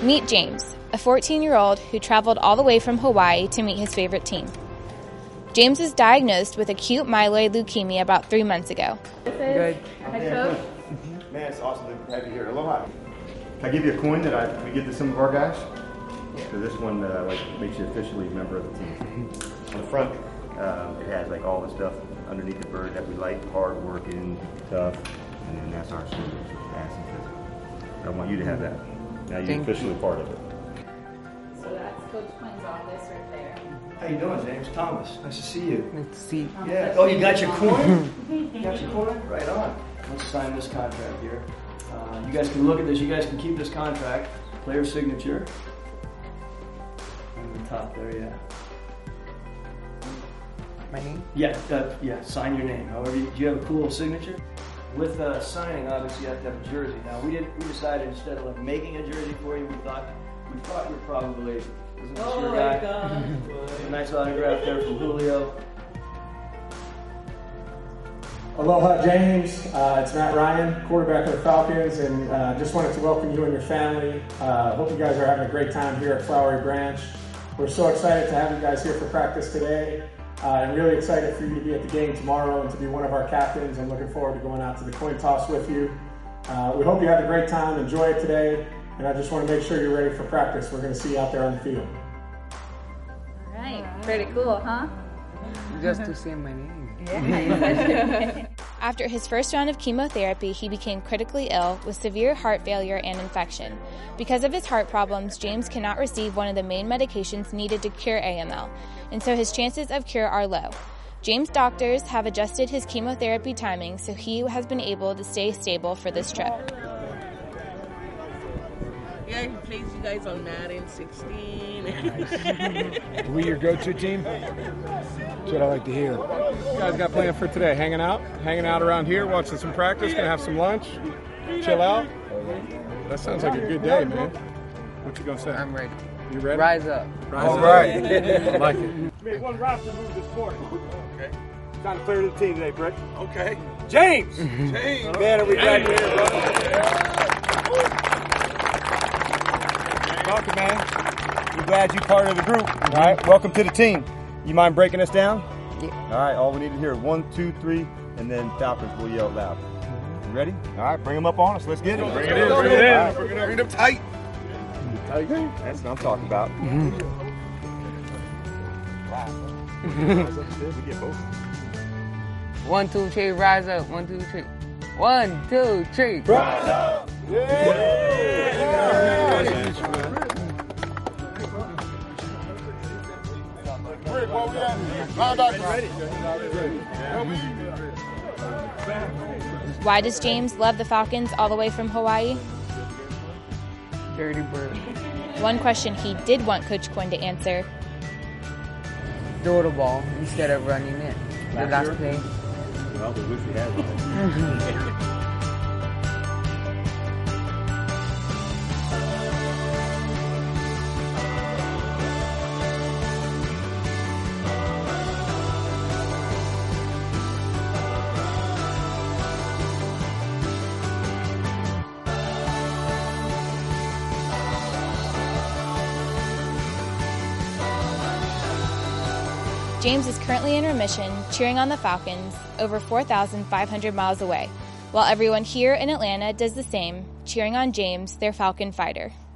Meet James, a 14-year-old who traveled all the way from Hawaii to meet his favorite team. James was diagnosed with acute myeloid leukemia about 3 months ago. Good. Head coach? Man, it's awesome to have you here. Aloha. Can I give you a coin that we give to some of our guys? So this one makes you officially a member of the team. On the front, it has like all the stuff underneath the bird that we like, hard working, tough, and then that's our slogan, fast and physical. I want you to have that. Now you're officially part of it. So that's Coach Quinn's office right there. How you doing, James? Thomas, nice to see you. Let's see. Yeah. Oh, you got your coin? You got your coin? Right on. Let's sign this contract here. You guys can look at this. You guys can keep this contract. Player signature. On the top there, yeah. My name? Yeah, sign your name. However, do you have a cool signature? With signing, obviously, you have to have a jersey. Now, we decided instead of making a jersey for you, we thought you're probably isn't this your guy? God. A nice autograph there from Julio. Aloha, James. It's Matt Ryan, quarterback of the Falcons, and just wanted to welcome you and your family. Hope you guys are having a great time here at Flowery Branch. We're so excited to have you guys here for practice today. I'm really excited for you to be at the game tomorrow and to be one of our captains. I'm looking forward to going out to the coin toss with you. We hope you have a great time. Enjoy it today. And I just want to make sure you're ready for practice. We're going to see you out there on the field. All right. Pretty cool, huh? Just to say my name. Yeah. After his first round of chemotherapy, he became critically ill with severe heart failure and infection. Because of his heart problems, James cannot receive one of the main medications needed to cure AML, and so his chances of cure are low. James' doctors have adjusted his chemotherapy timing, so he has been able to stay stable for this trip. Yeah, he plays you guys on Madden 16. Nice. We your go-to team? That's what I like to hear. You guys got plans for today? Hanging out around here, watching some practice, gonna have some lunch, chill out. That sounds like a good day, man. What you gonna say? I'm ready. You ready? Rise up. All right. I like it. Made one roster move this morning. Okay. Time to clear the team today, Brick. Okay. James! James! Man, are we glad you're here, brother. Welcome, man. We're glad you're part of the group. All right, welcome to the team. You mind breaking us down? Yeah. All right, all we need to hear 1, 2, 3, and then Falcons will yell loud. You ready? All right, bring them up on us. Let's get it. Bring it in. Bring it in. Right. Bring them tight. Tight. That's what I'm talking about. We get both. 1, 2, 3, rise up. 1, 2, 3. 1, 2, 3. Rise up! Why does James love the Falcons all the way from Hawaii? Dirty bird. One question he did want Coach Quinn to answer. Throw the ball instead of running it. The last play. Well, we wish we had one. James is currently in remission, cheering on the Falcons over 4,500 miles away, while everyone here in Atlanta does the same, cheering on James, their Falcon fighter.